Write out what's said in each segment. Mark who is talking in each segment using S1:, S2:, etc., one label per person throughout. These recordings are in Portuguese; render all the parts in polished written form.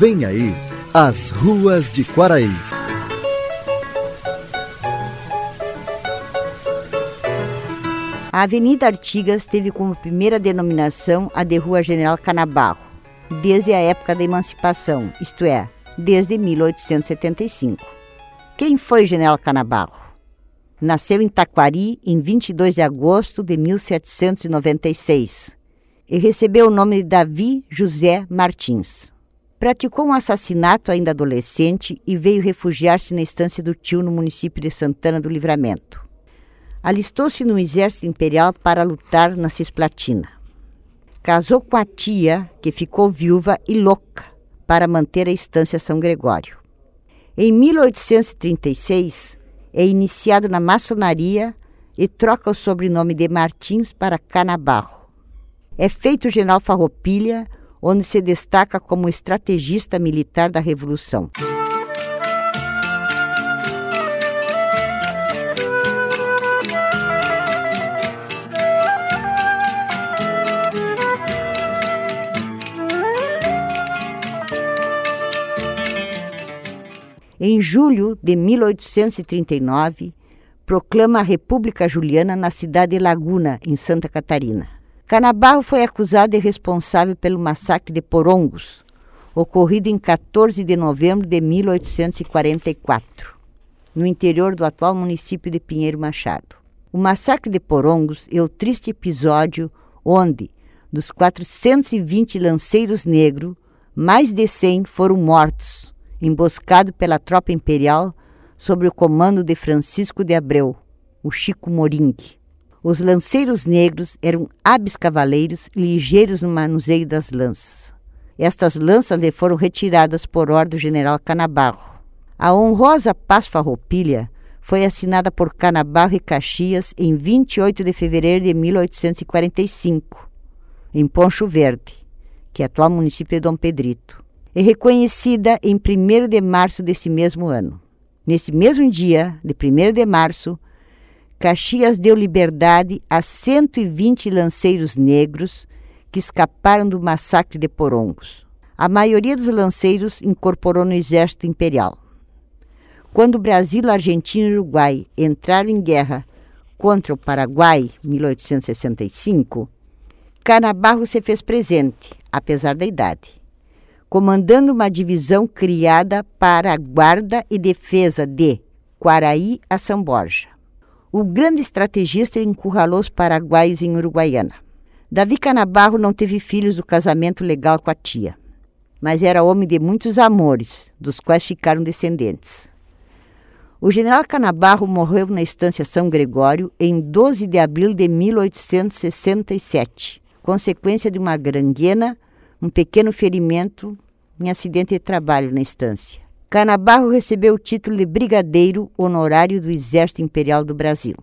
S1: Vem aí, as ruas de Quaraí.
S2: A Avenida Artigas teve como primeira denominação a de Rua General Canabarro, desde a época da emancipação, isto é, desde 1875. Quem foi General Canabarro? Nasceu em Taquari em 22 de agosto de 1796 e recebeu o nome de Davi José Martins. Praticou um assassinato ainda adolescente e veio refugiar-se na estância do tio no município de Santana do Livramento. Alistou-se no exército imperial para lutar na Cisplatina. Casou com a tia, que ficou viúva e louca, para manter a estância São Gregório. Em 1836, é iniciado na maçonaria e troca o sobrenome de Martins para Canabarro. É feito general Farroupilha, onde se destaca como estrategista militar da Revolução. Em julho de 1839, proclama a República Juliana na cidade de Laguna, em Santa Catarina. Canabarro foi acusado e responsável pelo massacre de Porongos, ocorrido em 14 de novembro de 1844, no interior do atual município de Pinheiro Machado. O massacre de Porongos é o triste episódio onde, dos 420 lanceiros negros, mais de 100 foram mortos, emboscado pela tropa imperial sob o comando de Francisco de Abreu, o Chico Moringue. Os lanceiros negros eram hábeis cavaleiros ligeiros no manuseio das lanças. Estas lanças lhe foram retiradas por ordem do general Canabarro. A honrosa Paz Farroupilha foi assinada por Canabarro e Caxias em 28 de fevereiro de 1845, em Poncho Verde, que é atual município de Dom Pedrito. É reconhecida em 1º de março desse mesmo ano. Nesse mesmo dia, de 1º de março, Caxias deu liberdade a 120 lanceiros negros que escaparam do massacre de Porongos. A maioria dos lanceiros incorporou no exército imperial. Quando o Brasil, a Argentina e o Uruguai entraram em guerra contra o Paraguai, em 1865, Canabarro se fez presente, apesar da idade, comandando uma divisão criada para a guarda e defesa de Quaraí a São Borja. O grande estrategista encurralou os paraguaios em Uruguaiana. Davi Canabarro não teve filhos do casamento legal com a tia, mas era homem de muitos amores, dos quais ficaram descendentes. O general Canabarro morreu na estância São Gregório em 12 de abril de 1867, consequência de uma gangrena, um pequeno ferimento em acidente de trabalho na estância. Canabarro recebeu o título de brigadeiro honorário do Exército Imperial do Brasil.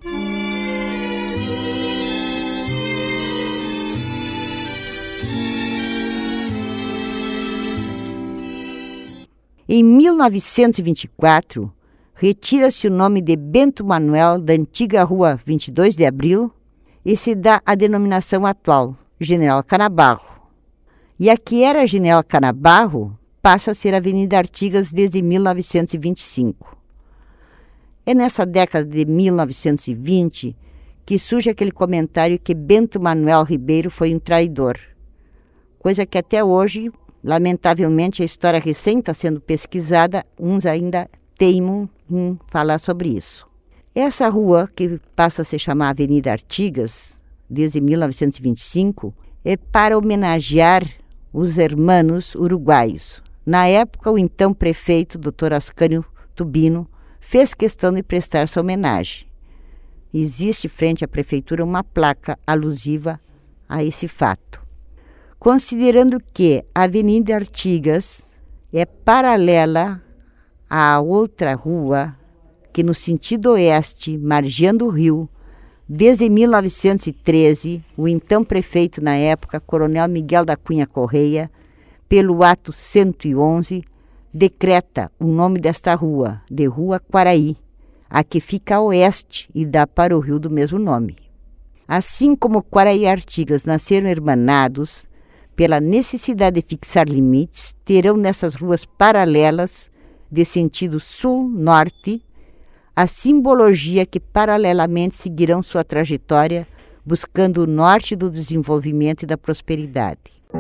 S2: Em 1924, retira-se o nome de Bento Manuel da antiga Rua 22 de Abril e se dá a denominação atual, General Canabarro. E a que era General Canabarro passa a ser Avenida Artigas desde 1925. É nessa década de 1920 que surge aquele comentário que Bento Manuel Ribeiro foi um traidor, coisa que até hoje, lamentavelmente, a história recém está sendo pesquisada, uns ainda teimam em falar sobre isso. Essa rua, que passa a se chamar Avenida Artigas, desde 1925, é para homenagear os hermanos uruguaios. Na época, o então prefeito, Dr. Ascânio Tubino, fez questão de prestar essa homenagem. Existe frente à prefeitura uma placa alusiva a esse fato. Considerando que a Avenida Artigas é paralela à outra rua que no sentido oeste, margeando o rio, desde 1913, o então prefeito na época, Coronel Miguel da Cunha Correia, pelo ato 111, decreta o nome desta rua, de Rua Quaraí, a que fica a oeste e dá para o rio do mesmo nome. Assim como Quaraí e Artigas nasceram hermanados, pela necessidade de fixar limites, terão nessas ruas paralelas, de sentido sul-norte, a simbologia que paralelamente seguirão sua trajetória, buscando o norte do desenvolvimento e da prosperidade.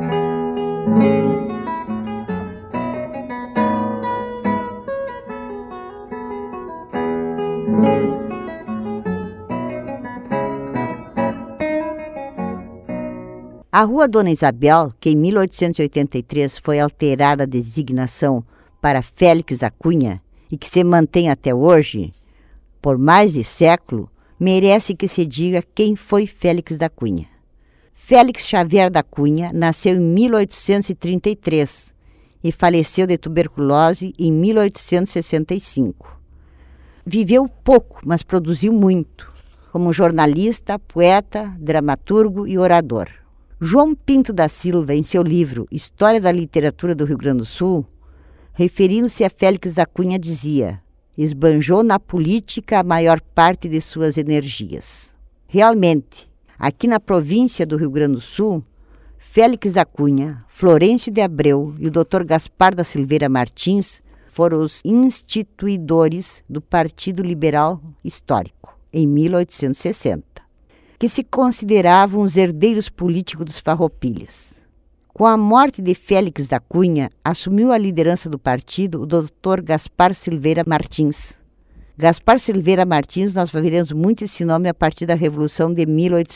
S2: A Rua Dona Isabel, que em 1883 foi alterada a designação para Félix da Cunha e que se mantém até hoje, por mais de século, merece que se diga quem foi Félix da Cunha. Félix Xavier da Cunha nasceu em 1833 e faleceu de tuberculose em 1865. Viveu pouco, mas produziu muito, como jornalista, poeta, dramaturgo e orador. João Pinto da Silva, em seu livro História da Literatura do Rio Grande do Sul, referindo-se a Félix da Cunha, dizia: esbanjou na política a maior parte de suas energias. Realmente, aqui na província do Rio Grande do Sul, Félix da Cunha, Florencio de Abreu e o Dr. Gaspar da Silveira Martins foram os instituidores do Partido Liberal Histórico, em 1860. Que se consideravam os herdeiros políticos dos Farroupilhas. Com a morte de Félix da Cunha, assumiu a liderança do partido o Dr. Gaspar Silveira Martins. Gaspar Silveira Martins, nós veremos muito esse nome a partir da Revolução de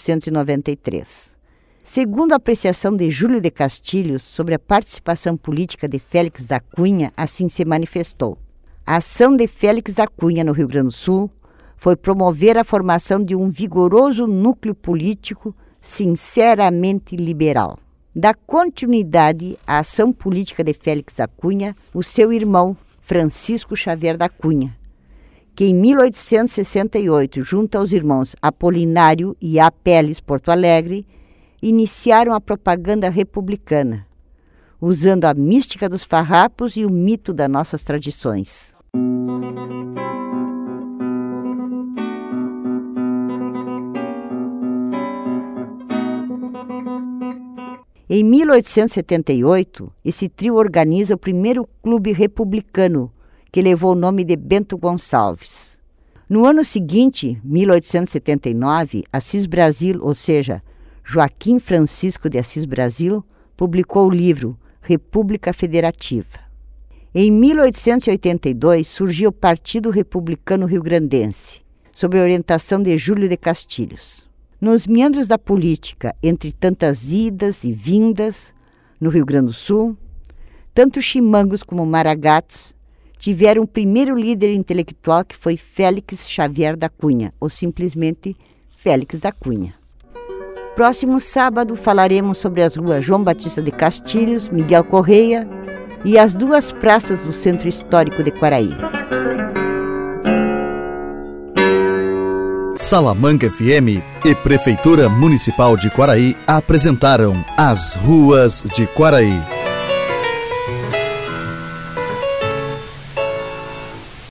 S2: 1893. Segundo a apreciação de Júlio de Castilhos sobre a participação política de Félix da Cunha, assim se manifestou: a ação de Félix da Cunha no Rio Grande do Sul foi promover a formação de um vigoroso núcleo político sinceramente liberal. Dá continuidade à ação política de Félix da Cunha o seu irmão, Francisco Xavier da Cunha, que em 1868, junto aos irmãos Apolinário e Apeles Porto Alegre, iniciaram a propaganda republicana, usando a mística dos farrapos e o mito das nossas tradições. Em 1878, esse trio organiza o primeiro clube republicano, que levou o nome de Bento Gonçalves. No ano seguinte, 1879, Assis Brasil, ou seja, Joaquim Francisco de Assis Brasil, publicou o livro República Federativa. Em 1882, surgiu o Partido Republicano Rio-Grandense, sob a orientação de Júlio de Castilhos. Nos meandros da política, entre tantas idas e vindas no Rio Grande do Sul, tanto chimangos como maragatos tiveram o primeiro líder intelectual, que foi Félix Xavier da Cunha, ou simplesmente Félix da Cunha. Próximo sábado falaremos sobre as ruas João Batista de Castilhos, Miguel Correia e as duas praças do Centro Histórico de Quaraí.
S1: Salamanca FM e Prefeitura Municipal de Quaraí apresentaram As Ruas de Quaraí.